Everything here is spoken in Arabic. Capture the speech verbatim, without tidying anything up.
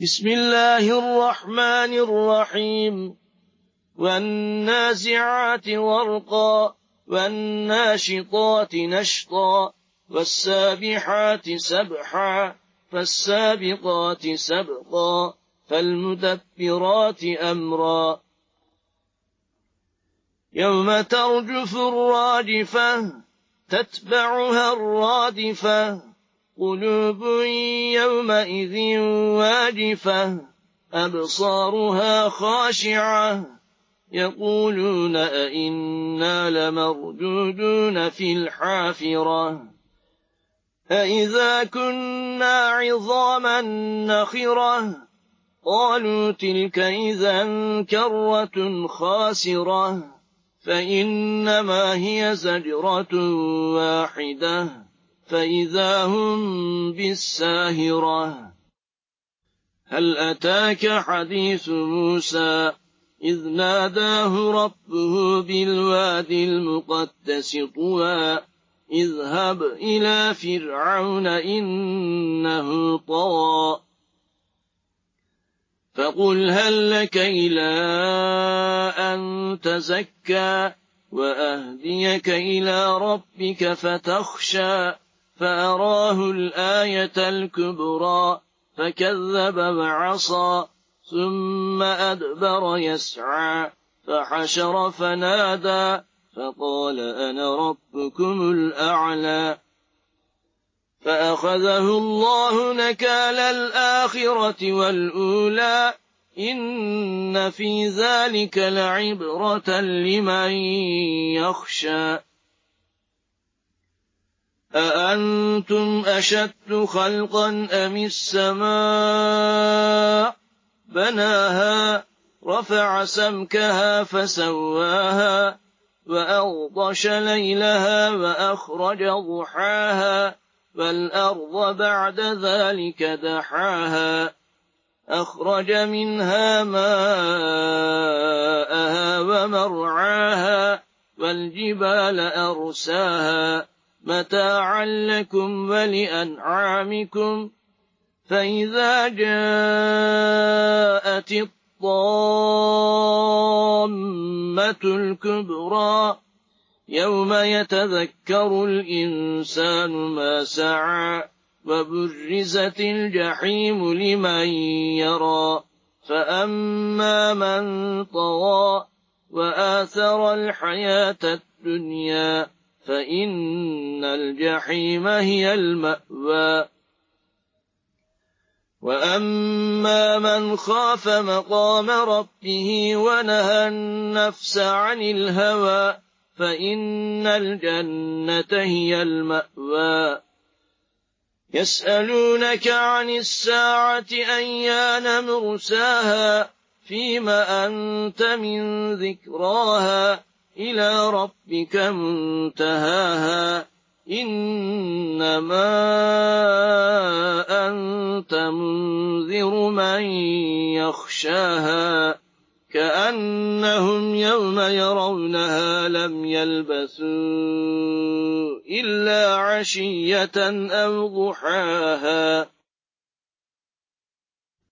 بسم الله الرحمن الرحيم والنازعات غرقا والناشطات نشطا والسابحات سبحا فالسابقات سبقا فالمدبرات أمرا يوم ترجف الراجفة تتبعها الرادفة قلوب يومئذ واجفة أبصارها خاشعة يقولون أئنا لمردودون في الحافرة أئذا كنا عظاما نخرة قالوا تلك إذا كرة خاسرة فإنما هي زجرة واحدة فإذا هم بالساهرة هل أتاك حديث موسى إذ ناداه ربه بالوادي المقدس طوى اذهب إلى فرعون إنه طغى فقل هل لك إلى أن تزكى وأهديك إلى ربك فتخشى فأراه الآية الكبرى فكذب وعصى ثم أدبر يسعى فحشر فنادى فقال أنا ربكم الأعلى فأخذه الله نكال الآخرة والأولى إن في ذلك لعبرة لمن يخشى أأنتم أشد خلقا أم السماء بناها رفع سمكها فسواها وأغطش ليلها وأخرج ضحاها والأرض بعد ذلك دحاها أخرج منها ماءها ومرعاها والجبال أرساها متاعا لكم ولأنعامكم فإذا جاءت الطامة الكبرى يوم يتذكر الإنسان ما سعى وبرزت الجحيم لمن يرى فأما من طغى وآثر الحياة الدنيا فإن الجحيم هي المأوى وأما من خاف مقام ربه ونهى النفس عن الهوى فإن الجنة هي المأوى يسألونك عن الساعة أيان مرساها فيما أنت من ذكراها إلى ربك منتهاها إنما أنت منذر من يخشاها كأنهم يوم يرونها لم يلبثوا إلا عشية أو ضحاها